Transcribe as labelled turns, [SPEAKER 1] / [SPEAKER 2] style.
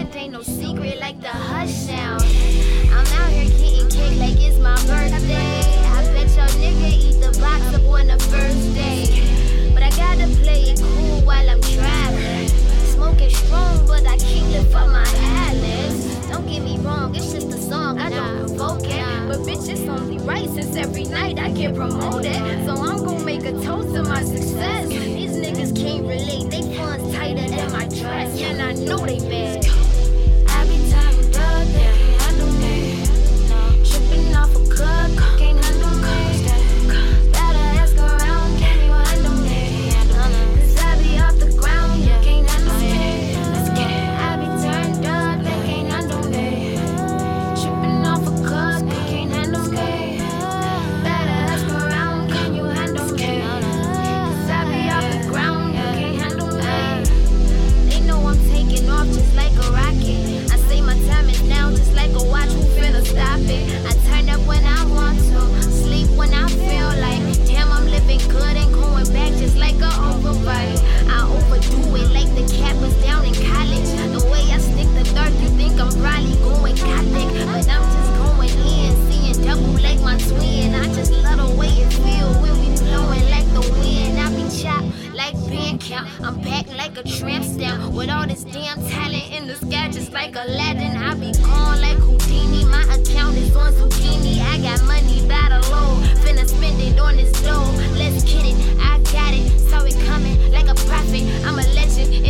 [SPEAKER 1] strength ain't no secret like the hush sound. I'm out here getting cake like it's my birthday. I bet your nigga eat the box up on the first day. But I gotta play it cool while I'm traveling. Smoking strong, but I can't lift up my eyelids. Don't get me wrong, it's just a song, I don't provoke it. But bitch, it's only right since every night I get promoted. So I'm gon' make a toast to my success. These niggas can't relate, they funds tighter than my dress. And I know they mad. Every time we dug that, I don't know. Tripping off a cook, can't handle me. Better ask around, can you handle me? Cause I be off the ground, you can't handle me. I be turned up, they can't handle me. Tripping off a cook, they can't handle me. Better ask around, can you handle me? Cause I be off the ground, you can't handle me. They know I'm taking off just like a rocket. I say my time is now just like a watch, who finna stop it? I turn up when I want to, sleep when I feel like. Damn, I'm living good and going back just like a overbite. I overdo it like the cat was down in college. The way I stick the dirt, you think I'm probably going Catholic. But I'm just going in, seeing double like my twin. I just love the way it feel when we blowing like the wind. I be chopped like Bandcamp, I'm back like a tramp stamp. With all this damn talent in the sky just like Aladdin. I be gone like Houdini, my account is on zucchini. I got money by the load, finna spend it on this dough. Let's get it, I got it, saw it coming like a prophet. I'm a legend